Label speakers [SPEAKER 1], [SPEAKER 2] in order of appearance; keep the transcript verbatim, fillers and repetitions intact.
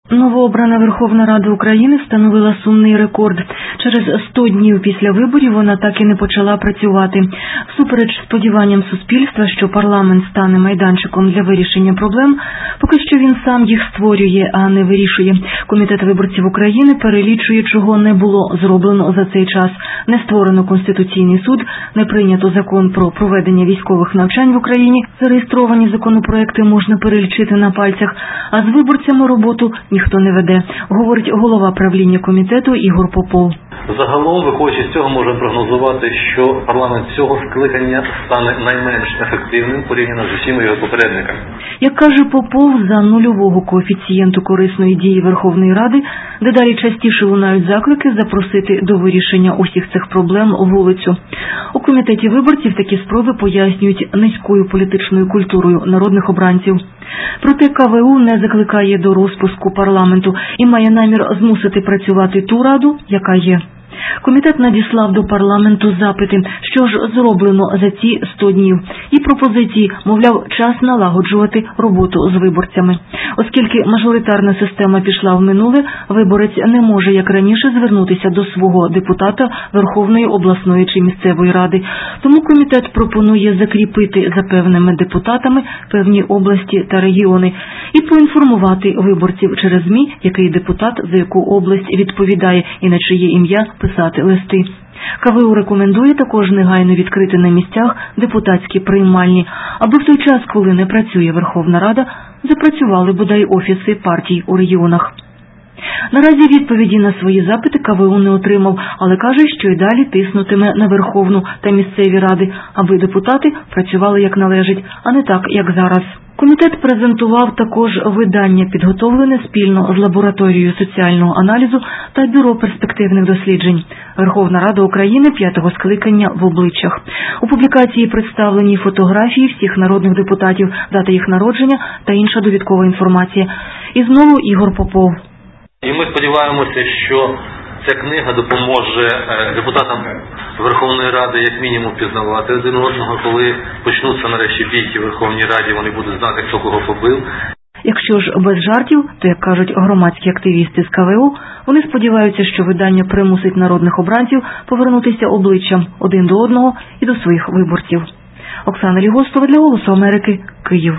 [SPEAKER 1] Новообрана Верховна Рада України встановила сумний рекорд. Через сто днів після виборів вона так і не почала працювати. Всупереч сподіванням суспільства, що парламент стане майданчиком для вирішення проблем, поки що він сам їх створює, а не вирішує. Комітет виборців України перелічує, чого не було зроблено за цей час. Не створено Конституційний суд, не прийнято закон про проведення військових навчань в Україні. Зареєстровані законопроекти можна перелічити на пальцях, а з виборцями роботу ніхто не веде, говорить голова правління комітету Ігор Попов.
[SPEAKER 2] Загалом, виходячи з цього, можемо прогнозувати, що парламент цього скликання стане найменш ефективним порівняно з усіма його попередниками.
[SPEAKER 1] Як каже Попов, за нульового коефіцієнту корисної дії Верховної Ради дедалі частіше лунають заклики запросити до вирішення усіх цих проблем вулицю. У комітеті виборців такі спроби пояснюють низькою політичною культурою народних обранців. Проте ка ве у не закликає до розпуску парламенту і має намір змусити працювати ту раду, яка є. Комітет надіслав до парламенту запити, що ж зроблено за ці сто днів, і пропозиції, мовляв, час налагоджувати роботу з виборцями. Оскільки мажоритарна система пішла в минуле, виборець не може, як раніше, звернутися до свого депутата Верховної обласної чи місцевої ради. Тому комітет пропонує закріпити за певними депутатами певні області та регіони і поінформувати виборців через ЗМІ, який депутат за яку область відповідає і на чиє ім'я писати листи. ка ве у рекомендує також негайно відкрити на місцях депутатські приймальні, аби в той час, коли не працює Верховна Рада, запрацювали бодай офіси партій у регіонах. Наразі відповіді на свої запити ка ве у не отримав, але каже, що й далі тиснутиме на Верховну та місцеві ради, аби депутати працювали як належить, а не так, як зараз. Комітет презентував також видання, підготовлене спільно з лабораторією соціального аналізу та Бюро перспективних досліджень. Верховна Рада України п'ятого скликання в обличчях. У публікації представлені фотографії всіх народних депутатів, дата їх народження та інша довідкова інформація. І знову Ігор Попов.
[SPEAKER 2] І ми сподіваємося, що ця книга допоможе депутатам Верховної Ради як мінімум пізнавати один одного, коли почнуться нарешті бійки в Верховній Раді, вони будуть знати, хто кого побив.
[SPEAKER 1] Якщо ж без жартів, то, як кажуть громадські активісти з ка ве у, вони сподіваються, що видання примусить народних обранців повернутися обличчям один до одного і до своїх виборців. Оксана Лігостова для «Голосу Америки», Київ.